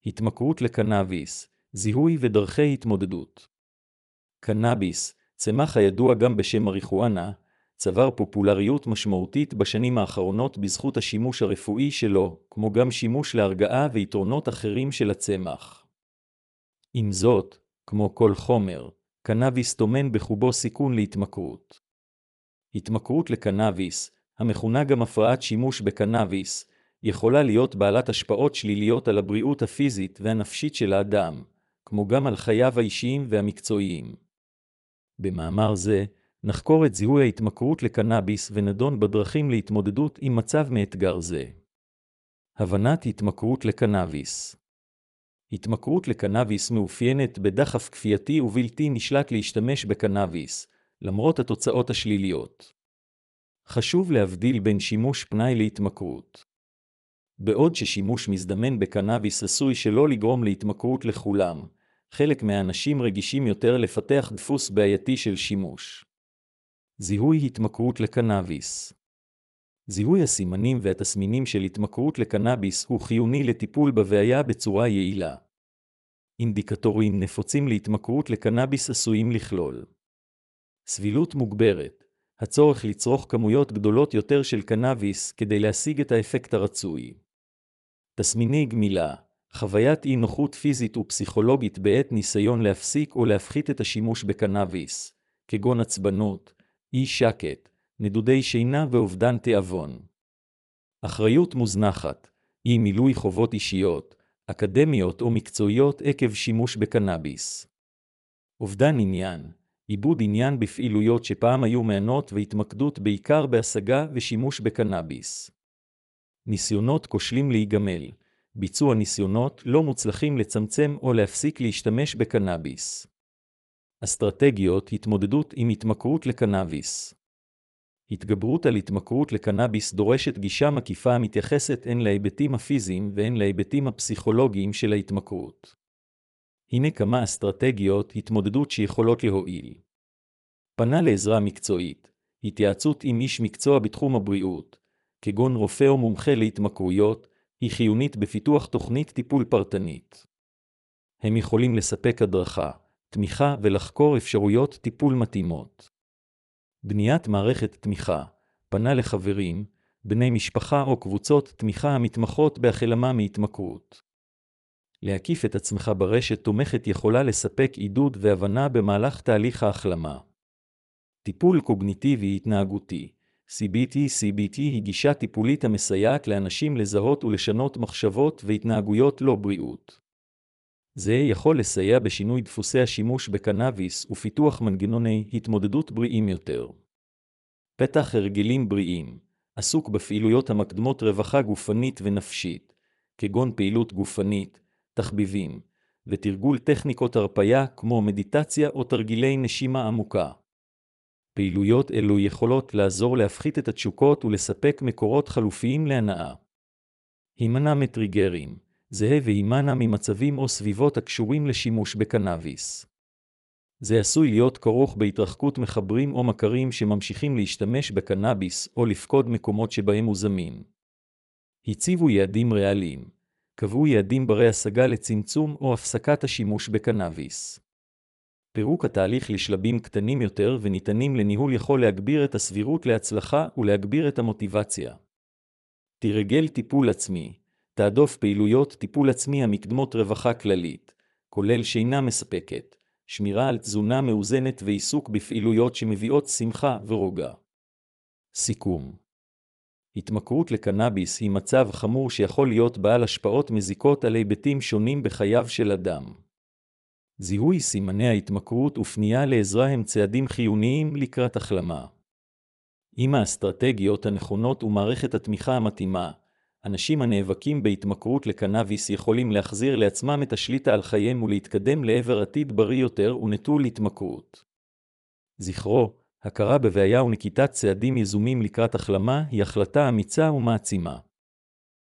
התמכרות לקנאביס, זיהוי ודרכי התמודדות. קנאביס, צמח הידוע גם בשם מריחואנה, צבר פופולריות משמעותית בשנים האחרונות בזכות השימוש הרפואי שלו, כמו גם שימוש להרגעה ויתרונות אחרים של הצמח. עם זאת, כמו כל חומר, קנאביס טומן בחובו סיכון להתמכרות. התמכרות לקנאביס, המכונה גם הפרעת שימוש בקנאביס, יכולה להיות בעלת השפעות שליליות על הבריאות הפיזית והנפשית של האדם, כמו גם על חייו האישיים והמקצועיים. במאמר זה, נחקור את זיהוי ההתמכרות לקנאביס ונדון בדרכים להתמודדות עם מצב מאתגר זה. הבנת התמכרות לקנאביס. התמכרות לקנאביס מאופיינת בדחף כפייתי ובלתי נשלט להשתמש בקנאביס, למרות התוצאות השליליות. חשוב להבדיל בין שימוש פנאי להתמכרות. בעוד ששימוש מזדמן בקנאביס עשוי שלא לגרום להתמכרות לכולם, חלק מהאנשים רגישים יותר לפתח דפוס בעייתי של שימוש. זיהוי התמכרות לקנאביס. זיהוי הסימנים והתסמינים של התמכרות לקנאביס הוא חיוני לטיפול בבעיה בצורה יעילה. אינדיקטורים נפוצים להתמכרות לקנאביס עשויים לכלול סבילות מוגברת, הצורך לצרוך כמויות גדולות יותר של קנאביס כדי להשיג את האפקט הרצוי. תסמיני גמילה, חוויית אי נוחות פיזית ופסיכולוגית בעת ניסיון להפסיק או להפחית את השימוש בקנאביס, כגון עצבנות, אי שקט, נדודי שינה ואובדן תיאבון. אחריות מוזנחת, אי מילוי חובות אישיות, אקדמיות או מקצועיות עקב שימוש בקנאביס. אובדן עניין, איבוד עניין בפעילויות שפעם היו מענות והתמקדות בעיקר בהשגה ושימוש בקנאביס. ניסיונות כושלים להיגמל, ביצוע ניסיונות לא מוצלחים לצמצם או להפסיק להשתמש בקנאביס. אסטרטגיות התמודדות עם התמכרות לקנאביס. התגברות על התמכרות לקנאביס דורשת גישה מקיפה המתייחסת הן להיבטים הפיזיים והן להיבטים הפסיכולוגיים של ההתמכרות. הנה כמה אסטרטגיות התמודדות שיכולות להועיל. פנה לעזרה מקצועית, התייעצות עם איש מקצוע בתחום הבריאות, כגון רופא או מומחה להתמכרויות, היא חיונית בפיתוח תוכנית טיפול פרטנית. הם יכולים לספק הדרכה, תמיכה ולחקור אפשרויות טיפול מתאימות. בניית מערכת תמיכה, פנה לחברים, בני משפחה או קבוצות תמיכה המתמחות בהחלמה מהתמכרות. להקיף את עצמך ברשת תומכת יכולה לספק עידוד והבנה במהלך תהליך ההחלמה. טיפול קוגניטיבי התנהגותי, CBT היא גישה טיפולית המסייעת לאנשים לזהות ולשנות מחשבות והתנהגויות לא בריאות. זה יכול לסייע בשינוי דפוסי השימוש בקנאביס ופיתוח מנגנוני התמודדות בריאים יותר. פתח הרגלים בריאים, עסוק בפעילויות המקדמות רווחה גופנית ונפשית, כגון פעילות גופנית, תחביבים, ותרגול טכניקות הרפיה כמו מדיטציה או תרגילי נשימה עמוקה. פעילויות אלו יכולות לעזור להפחית את התשוקות ולספק מקורות חלופיים להנאה. הימנע מטריגרים, זהה והימנע ממצבים או סביבות הקשורים לשימוש בקנאביס. זה עשוי להיות כרוך בהתרחקות מחברים או מכרים שממשיכים להשתמש בקנאביס או לפקוד מקומות שבהם הוא זמין. הציבו יעדים ריאליים, קבעו יעדים ברי השגה לצמצום או הפסקת השימוש בקנאביס. פירוק התהליך לשלבים קטנים יותר וניתנים לניהול יכול להגביר את הסבירות להצלחה ולהגביר את המוטיבציה. תרגל טיפול עצמי, תעדוף פעילויות טיפול עצמי המקדמות רווחה כללית, כולל שינה מספקת, שמירה על תזונה מאוזנת ועיסוק בפעילויות שמביאות שמחה ורוגע. סיכום. התמכרות לקנאביס היא מצב חמור שיכול להיות בעל השפעות מזיקות על היבטים שונים בחייו של אדם. זיהוי סימני ההתמכרות ופנייה לעזרה הם צעדים חיוניים לקראת החלמה. עם האסטרטגיות הנכונות ומערכת התמיכה המתאימה, אנשים הנאבקים בהתמכרות לקנאביס יכולים להחזיר לעצמם את השליטה על חייהם ולהתקדם לעבר עתיד בריא יותר ונטול התמכרות. זכרו, הכרה בבעיה ונקיטת צעדים יזומים לקראת החלמה היא החלטה אמיצה ומעצימה.